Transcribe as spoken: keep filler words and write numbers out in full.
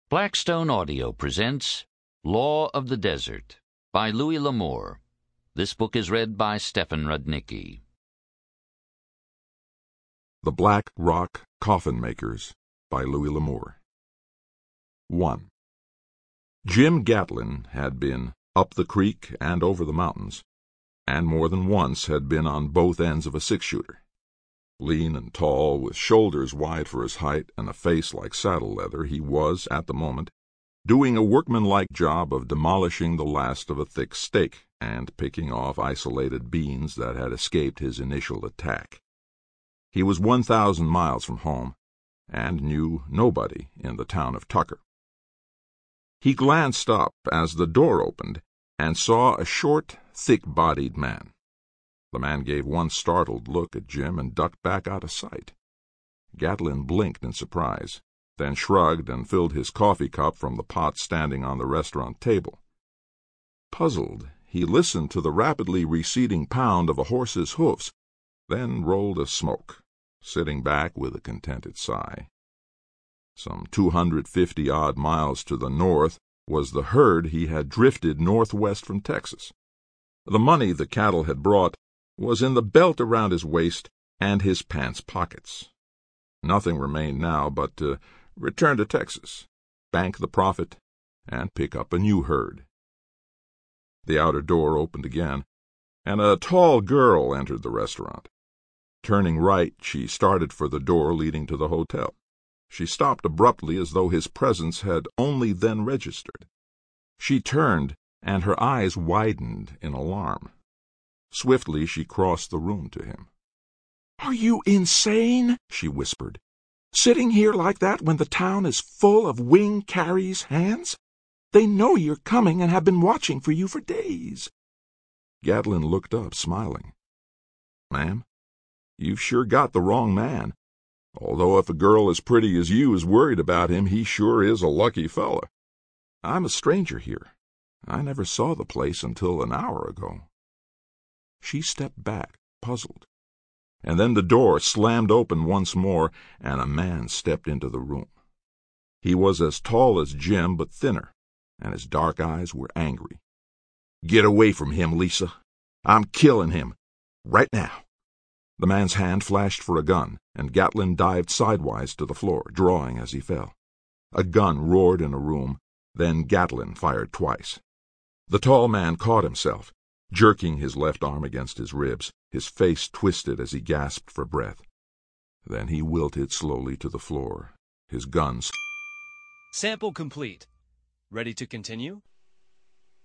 Blackstone Audio presents Law of the Desert by Louis L'Amour. This book is read by Stefan Rudnicki. The Black Rock Coffin Makers by Louis L'Amour. one. Jim Gatlin had been up the creek and over the mountains, and more than once had been on both ends of a six-shooter. Lean and tall, with shoulders wide for his height and a face like saddle leather, he was, at the moment, doing a workmanlike job of demolishing the last of a thick stake and picking off isolated beans that had escaped his initial attack. He was one thousand miles from home, and knew nobody in the town of Tucker. He glanced up as the door opened and saw a short, thick-bodied man. The man gave one startled look at Jim and ducked back out of sight. Gatlin blinked in surprise, then shrugged and filled his coffee cup from the pot standing on the restaurant table. Puzzled, he listened to the rapidly receding pound of a horse's hoofs, then rolled a smoke, sitting back with a contented sigh. Some two hundred fifty-odd miles to the north was the herd he had drifted northwest from Texas. The money the cattle had brought was in the belt around his waist and his pants pockets. Nothing remained now but to return to Texas, bank the profit, and pick up a new herd. The outer door opened again, and a tall girl entered the restaurant. Turning right, she started for the door leading to the hotel. She stopped abruptly as though his presence had only then registered. She turned, and her eyes widened in alarm. Swiftly she crossed the room to him. "Are you insane?" she whispered. "Sitting here like that when the town is full of Wing Carey's hands? They know you're coming and have been watching for you for days." Gatlin looked up, smiling. "Ma'am, you've sure got the wrong man. Although if a girl as pretty as you is worried about him, he sure is a lucky fella. I'm a stranger here. I never saw the place until an hour ago." She stepped back, puzzled, and then the door slammed open once more, and a man stepped into the room. He was as tall as Jim, but thinner, and his dark eyes were angry. "Get away from him, Lisa. I'm killing him. Right now." The man's hand flashed for a gun, and Gatlin dived sidewise to the floor, drawing as he fell. A gun roared in a room, then Gatlin fired twice. The tall man caught himself, jerking his left arm against his ribs, his face twisted as he gasped for breath. Then he wilted slowly to the floor, his gun. Sample complete. Ready to continue?